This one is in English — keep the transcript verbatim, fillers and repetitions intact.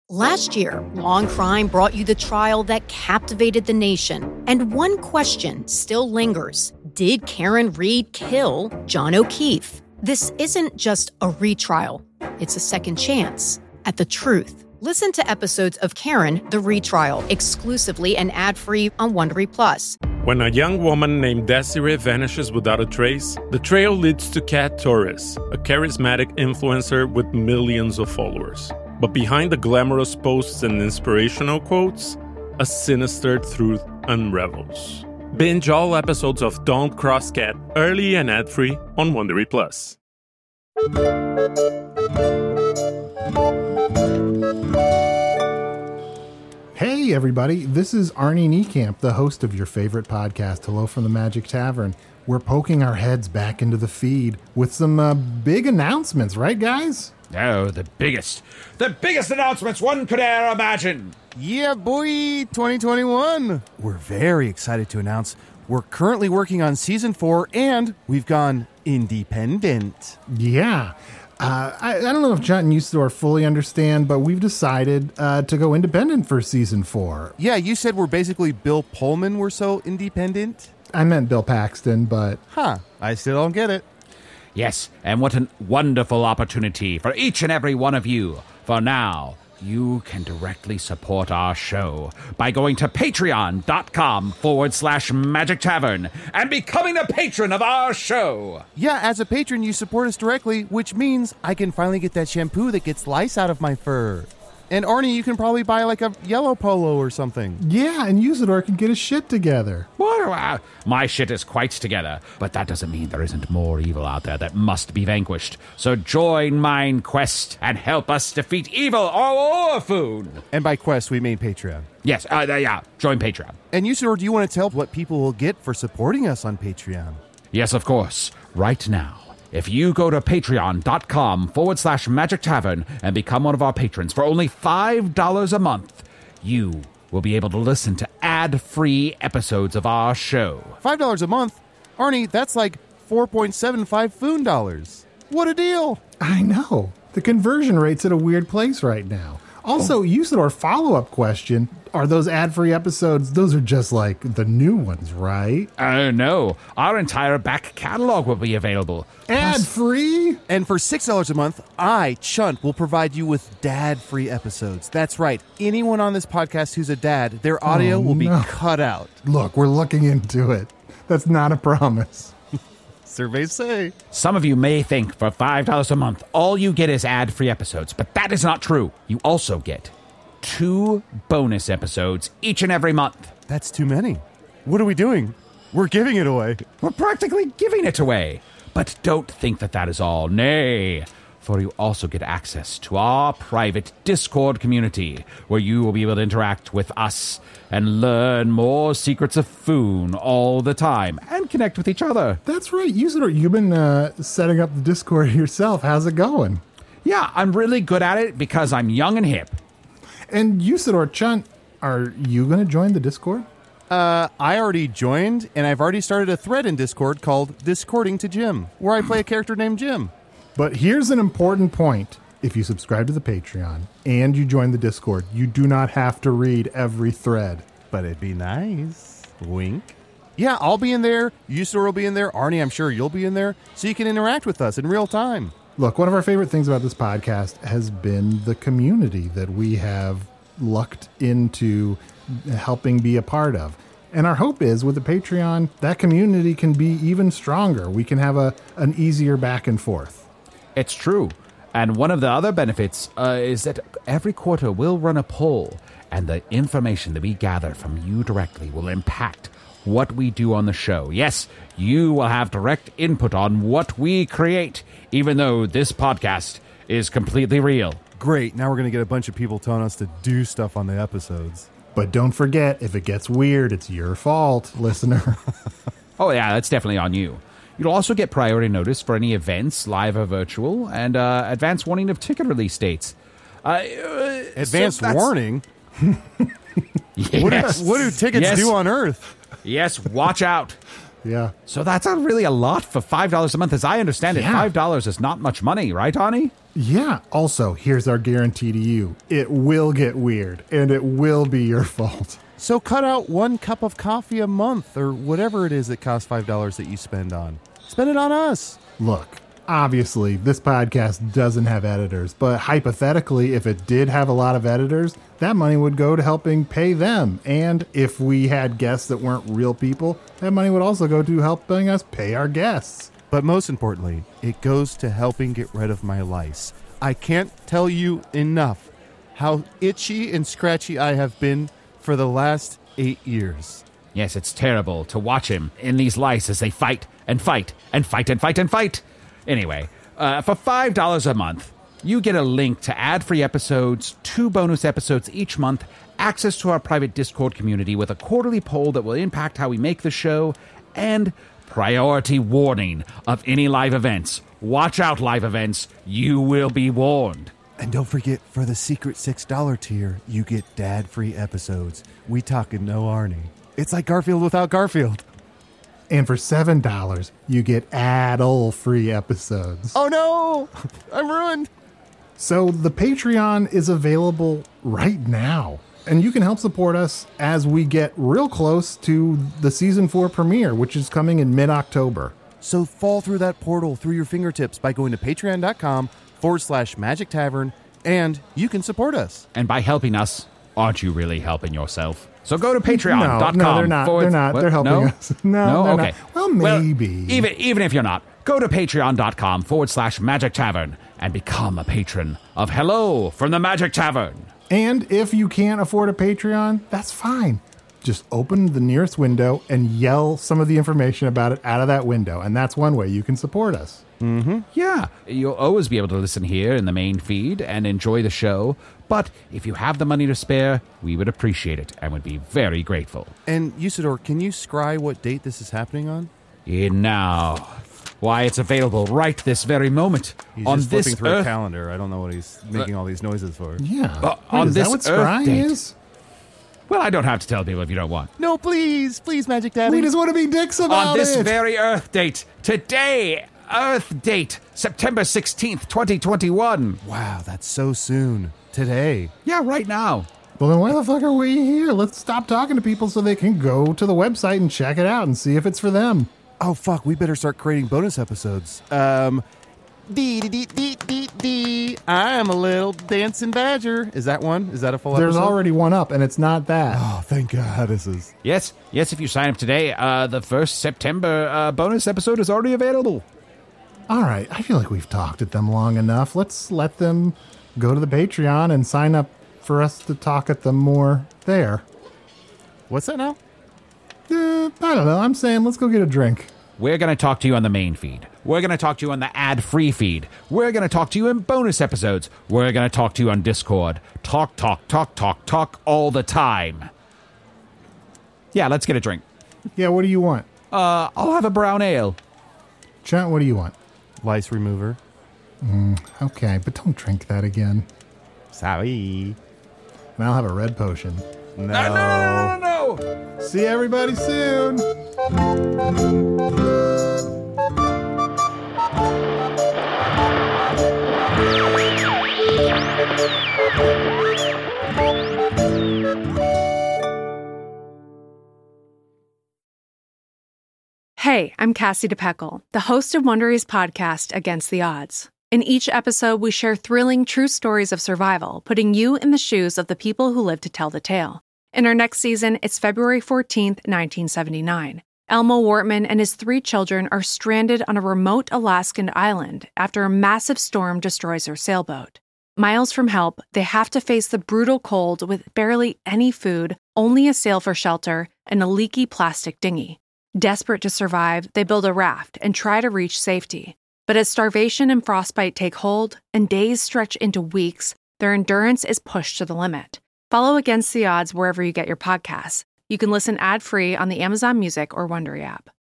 Last year, Law & Crime brought you the trial that captivated the nation. And one question still lingers. Did Karen Read kill John O'Keefe? This isn't just a retrial. It's a second chance at the truth. Listen to episodes of Karen, the Retrial, exclusively and ad-free on Wondery Plus. When a young woman named Desiree vanishes without a trace, the trail leads to Kat Torres, a charismatic influencer with millions of followers. But behind the glamorous posts and inspirational quotes, a sinister truth unravels. Binge all episodes of Don't Cross Kat early and ad-free on Wondery Plus. Hey everybody, this is Arnie Niekamp, the host of your favorite podcast, Hello from the Magic Tavern. We're poking our heads back into the feed with some uh, big announcements, right guys? Oh, the biggest, the biggest announcements one could ever imagine. Yeah, boy, twenty twenty-one. We're very excited to announce we're currently working on season four and we've gone independent. Yeah. Uh, I, I don't know if John and Usador fully understand, but we've decided uh, to go independent for season four. Yeah, you said we're basically Bill Pullman, we're so independent. I meant Bill Paxton, but... Huh, I still don't get it. Yes, and what a wonderful opportunity for each and every one of you. For now, you can directly support our show by going to patreon.com forward slash magic tavern and becoming a patron of our show. Yeah, as a patron, you support us directly, which means I can finally get that shampoo that gets lice out of my fur. And Arnie, you can probably buy like a yellow polo or something. Yeah, and Usador can get his shit together. Well, my shit is quite together, but that doesn't mean there isn't more evil out there that must be vanquished. So join mine quest and help us defeat evil all over. And by quest, we mean Patreon. Yes, uh, yeah, join Patreon. And Usador, do you want to tell what people will get for supporting us on Patreon? Yes, of course. Right now. If you go to patreon.com forward slash magic tavern and become one of our patrons for only five dollars a month, you will be able to listen to ad-free episodes of our show. five dollars a month? Arnie, that's like four point seven five Foon dollars. What a deal! I know. The conversion rate's at a weird place right now. Also, Usador, follow-up question. Are those ad-free episodes, those are just like the new ones, right? Oh, uh, no. Our entire back catalog will be available. Ad-free? And for six dollars a month, I, Chunt, will provide you with dad-free episodes. That's right. Anyone on this podcast who's a dad, their audio oh, will be no. cut out. Look, we're looking into it. That's not a promise. Surveys say. Some of you may think for five dollars a month, all you get is ad-free episodes, but that is not true. You also get two bonus episodes each and every month. That's too many. What are we doing? We're giving it away. We're practically giving it away. But don't think that that is all. Nay, for you also get access to our private Discord community, where you will be able to interact with us and learn more secrets of Foon all the time and connect with each other. That's right. Usador, you've been uh, setting up the Discord yourself. How's it going? Yeah, I'm really good at it because I'm young and hip. And Usador, Chunt, are you going to join the Discord? Uh, I already joined, and I've already started a thread in Discord called Discording to Jim, where I play a character named Jim. But here's an important point. If you subscribe to the Patreon and you join the Discord, you do not have to read every thread. But it'd be nice. Wink. Yeah, I'll be in there. Usador will be in there. Arnie, I'm sure you'll be in there, so you can interact with us in real time. Look, one of our favorite things about this podcast has been the community that we have lucked into helping be a part of. And our hope is with the Patreon, that community can be even stronger. We can have a an easier back and forth. It's true. And one of the other benefits uh, is that every quarter we'll run a poll, and the information that we gather from you directly will impact what we do on the show. Yes, you will have direct input on what we create, even though this podcast is completely real. Great. Now we're going to get a bunch of people telling us to do stuff on the episodes. But don't forget, if it gets weird, it's your fault, listener. Oh, yeah, that's definitely on you. You'll also get priority notice for any events, live or virtual, and uh, advance warning of ticket release dates. Uh, uh, advance so warning? Yes. What do, what do tickets yes. do on Earth? Yes, watch out. Yeah. So that's a really a lot for five dollars a month. As I understand it, Yeah. five dollars is not much money, right, Ani? Yeah. Also, here's our guarantee to you. It will get weird, and it will be your fault. So cut out one cup of coffee a month or whatever it is that costs five dollars that you spend on. Spend it on us. Look, obviously, this podcast doesn't have editors, but hypothetically, if it did have a lot of editors, that money would go to helping pay them. And if we had guests that weren't real people, that money would also go to helping us pay our guests. But most importantly, it goes to helping get rid of my lice. I can't tell you enough how itchy and scratchy I have been for the last eight years. Yes, it's terrible to watch him in these lice as they fight and fight and fight and fight and fight. Anyway, uh, for five dollars a month, you get a link to ad-free episodes, two bonus episodes each month, access to our private Discord community with a quarterly poll that will impact how we make the show, and priority warning of any live events. Watch out, live events. You will be warned. And don't forget, for the secret six dollar tier, you get dad-free episodes. We talking no Arnie. It's like Garfield without Garfield. And for seven dollars, you get ad-free episodes. Oh no! I'm ruined! So the Patreon is available right now. And you can help support us as we get real close to the season four premiere, which is coming in mid-October. So fall through that portal through your fingertips by going to patreon.com forward slash magic tavern, and you can support us. And by helping us, aren't you really helping yourself? So go to patreon dot com. No, no, they're not. Forward, they're not. what? They're helping no? us. No, no? they're Okay. not. Well, maybe. Well, even, even if you're not, go to patreon.com forward slash magic tavern and become a patron of Hello from the Magic Tavern. And if you can't afford a Patreon, that's fine. Just open the nearest window and yell some of the information about it out of that window. And that's one way you can support us. Mm-hmm. Yeah, you'll always be able to listen here in the main feed and enjoy the show. But if you have the money to spare, we would appreciate it and would be very grateful. And Usador, can you scry what date this is happening on? And now, why, it's available right this very moment. He's on just this flipping through Earth, a calendar. I don't know what he's making all these noises for. Yeah. Uh, Wait, on is this that what Earth scrying date. is? Well, I don't have to tell people if you don't want. No, please, please, Magic Daddy. We just want to be dicks about On this it. very Earth date, today, Earth date, September sixteenth, twenty twenty-one. Wow, that's so soon. Today. Yeah, right now. Well, then why the fuck are we here? Let's stop talking to people so they can go to the website and check it out and see if it's for them. Oh, fuck, we better start creating bonus episodes. Um, dee dee dee dee dee dee. I'm a little dancing badger. Is that one? Is that a full There's episode? already one up, and it's not that. Oh, thank God this is. Yes, yes, if you sign up today, uh, the first September uh, bonus episode is already available. All right, I feel like we've talked at them long enough. Let's let them go to the Patreon and sign up for us to talk at them more there. What's that now? Uh, I don't know. I'm saying let's go get a drink. We're going to talk to you on the main feed. We're going to talk to you on the ad-free feed. We're going to talk to you in bonus episodes. We're going to talk to you on Discord. Talk, talk, talk, talk, talk all the time. Yeah, let's get a drink. Yeah, what do you want? Uh, I'll have a brown ale. Chunt, what do you want? Lice remover. Mm, okay, but don't drink that again. Sorry. And I'll have a red potion. No. No, no, no, no, no, no. See everybody soon. Hey, I'm Cassie DePeckle, the host of Wondery's podcast, Against the Odds. In each episode, we share thrilling true stories of survival, putting you in the shoes of the people who live to tell the tale. In our next season, it's February fourteenth, nineteen seventy-nine. Elmo Wortman and his three children are stranded on a remote Alaskan island after a massive storm destroys their sailboat. Miles from help, they have to face the brutal cold with barely any food, only a sail for shelter, and a leaky plastic dinghy. Desperate to survive, they build a raft and try to reach safety. But as starvation and frostbite take hold, and days stretch into weeks, their endurance is pushed to the limit. Follow Against the Odds wherever you get your podcasts. You can listen ad-free on the Amazon Music or Wondery app.